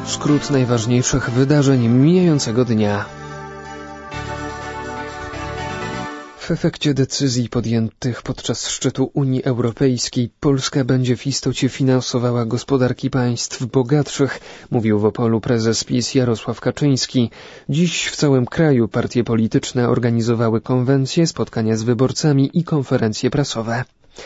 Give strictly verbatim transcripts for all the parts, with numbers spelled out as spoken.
Skrót najważniejszych wydarzeń mijającego dnia. W efekcie decyzji podjętych podczas szczytu Unii Europejskiej Polska będzie w istocie finansowała gospodarki państw bogatszych, mówił w Opolu prezes PiS Jarosław Kaczyński. Dziś w całym kraju partie polityczne organizowały konwencje, spotkania z wyborcami i konferencje prasowe.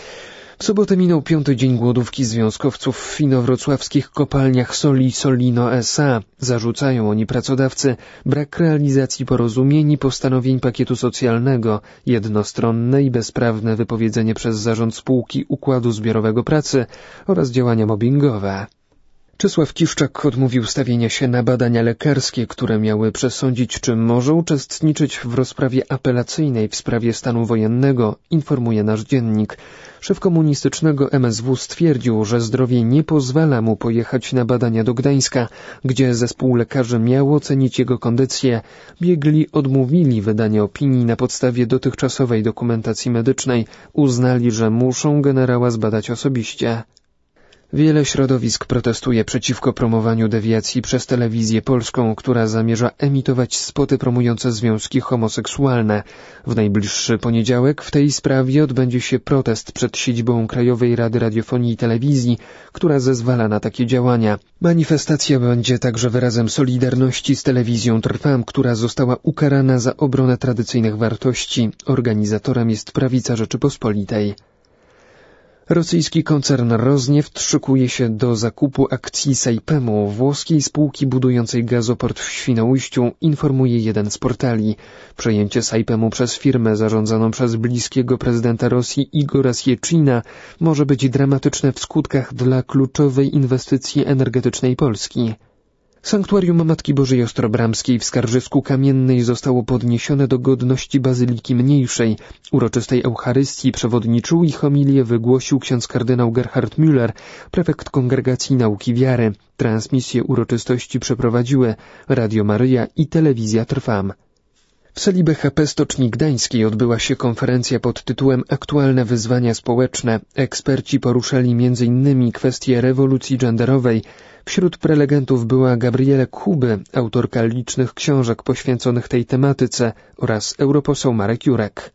W sobotę minął piąty dzień głodówki związkowców w inowrocławskich kopalniach soli Solino S A. Zarzucają oni pracodawcy brak realizacji porozumień i postanowień pakietu socjalnego, jednostronne i bezprawne wypowiedzenie przez zarząd spółki układu zbiorowego pracy oraz działania mobbingowe. Czesław Kiszczak odmówił stawienia się na badania lekarskie, które miały przesądzić, czy może uczestniczyć w rozprawie apelacyjnej w sprawie stanu wojennego, informuje nasz dziennik. Szef komunistycznego M S W stwierdził, że zdrowie nie pozwala mu pojechać na badania do Gdańska, gdzie zespół lekarzy miał ocenić jego kondycję. Biegli odmówili wydania opinii na podstawie dotychczasowej dokumentacji medycznej. Uznali, że muszą generała zbadać osobiście. Wiele środowisk protestuje przeciwko promowaniu dewiacji przez telewizję polską, która zamierza emitować spoty promujące związki homoseksualne. W najbliższy poniedziałek w tej sprawie odbędzie się protest przed siedzibą Krajowej Rady Radiofonii i Telewizji, która zezwala na takie działania. Manifestacja będzie także wyrazem solidarności z telewizją Trwam, która została ukarana za obronę tradycyjnych wartości. Organizatorem jest Prawica Rzeczypospolitej. Rosyjski koncern Rosneft szykuje się do zakupu akcji Saipemu, włoskiej spółki budującej gazoport w Świnoujściu, informuje jeden z portali. Przejęcie Saipemu przez firmę zarządzaną przez bliskiego prezydenta Rosji Igora Sieczyna może być dramatyczne w skutkach dla kluczowej inwestycji energetycznej Polski. Sanktuarium Matki Bożej Ostrobramskiej w Skarżysku Kamiennej zostało podniesione do godności Bazyliki Mniejszej. Uroczystej Eucharystii przewodniczył i homilię wygłosił ksiądz kardynał Gerhard Müller, prefekt Kongregacji Nauki Wiary. Transmisję uroczystości przeprowadziły Radio Maryja i Telewizja Trwam. W sali B H P Stoczni Gdańskiej odbyła się konferencja pod tytułem Aktualne wyzwania społeczne. Eksperci poruszali między innymi kwestie rewolucji genderowej. Wśród prelegentów była Gabriele Kuby, autorka licznych książek poświęconych tej tematyce, oraz europoseł Marek Jurek.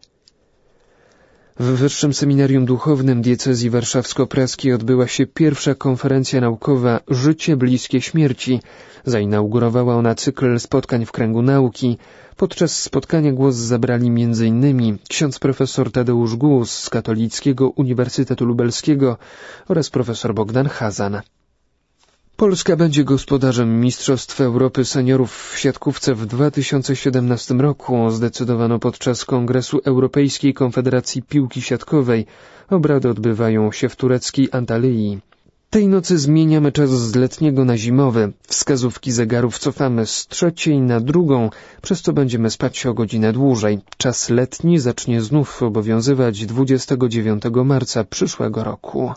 W Wyższym Seminarium Duchownym Diecezji Warszawsko-Praskiej odbyła się pierwsza konferencja naukowa Życie bliskie śmierci. Zainaugurowała ona cykl spotkań w kręgu nauki. Podczas spotkania głos zabrali między innymi ksiądz profesor Tadeusz Głos z Katolickiego Uniwersytetu Lubelskiego oraz profesor Bogdan Hazan. Polska będzie gospodarzem Mistrzostw Europy Seniorów w siatkówce w dwa tysiące siedemnastym roku, zdecydowano podczas Kongresu Europejskiej Konfederacji Piłki Siatkowej. Obrady odbywają się w tureckiej Antalyi. Tej nocy zmieniamy czas z letniego na zimowy. Wskazówki zegarów cofamy z trzeciej na drugą, przez co będziemy spać o godzinę dłużej. Czas letni zacznie znów obowiązywać dwudziestego dziewiątego marca przyszłego roku.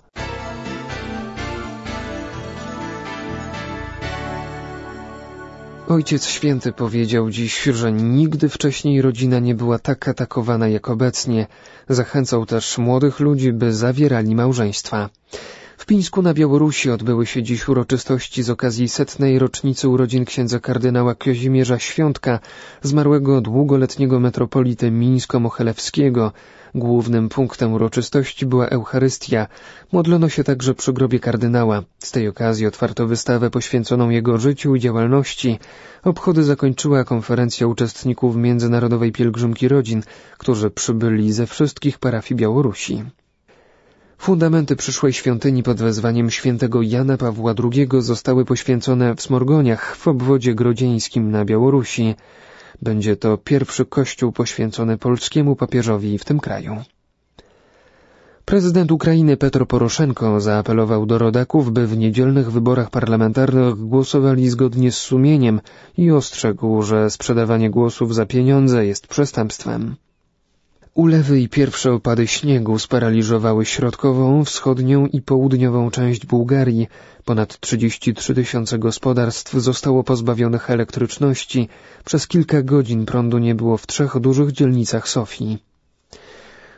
Ojciec Święty powiedział dziś, że nigdy wcześniej rodzina nie była tak atakowana jak obecnie. Zachęcał też młodych ludzi, by zawierali małżeństwa. W Pińsku na Białorusi odbyły się dziś uroczystości z okazji setnej rocznicy urodzin księdza kardynała Kazimierza Świątka, zmarłego długoletniego metropolity mińsko-mochelewskiego. Głównym punktem uroczystości była Eucharystia. Modlono się także przy grobie kardynała. Z tej okazji otwarto wystawę poświęconą jego życiu i działalności. Obchody zakończyła konferencja uczestników Międzynarodowej Pielgrzymki Rodzin, którzy przybyli ze wszystkich parafii Białorusi. Fundamenty przyszłej świątyni pod wezwaniem świętego Jana Pawła drugiego zostały poświęcone w Smorgoniach w obwodzie grodzieńskim na Białorusi. Będzie to pierwszy kościół poświęcony polskiemu papieżowi w tym kraju. Prezydent Ukrainy Petro Poroszenko zaapelował do rodaków, by w niedzielnych wyborach parlamentarnych głosowali zgodnie z sumieniem i ostrzegł, że sprzedawanie głosów za pieniądze jest przestępstwem. Ulewy i pierwsze opady śniegu sparaliżowały środkową, wschodnią i południową część Bułgarii. Ponad trzydzieści trzy tysiące gospodarstw zostało pozbawionych elektryczności. Przez kilka godzin prądu nie było w trzech dużych dzielnicach Sofii.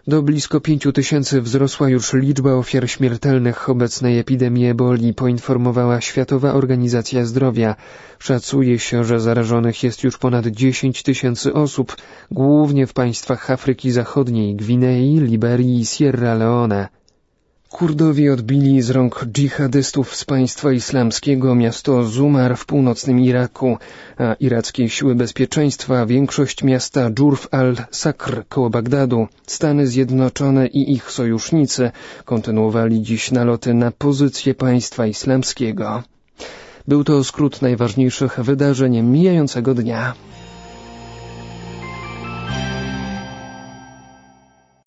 Do blisko pięciu tysięcy wzrosła już liczba ofiar śmiertelnych obecnej epidemii eboli, poinformowała Światowa Organizacja Zdrowia. Szacuje się, że zarażonych jest już ponad dziesięć tysięcy osób, głównie w państwach Afryki Zachodniej, Gwinei, Liberii i Sierra Leone. Kurdowie odbili z rąk dżihadystów z państwa islamskiego miasto Zumar w północnym Iraku, a irackie siły bezpieczeństwa większość miasta Dżurf al-Sakr koło Bagdadu. Stany Zjednoczone i ich sojusznicy kontynuowali dziś naloty na pozycje państwa islamskiego. Był to skrót najważniejszych wydarzeń mijającego dnia.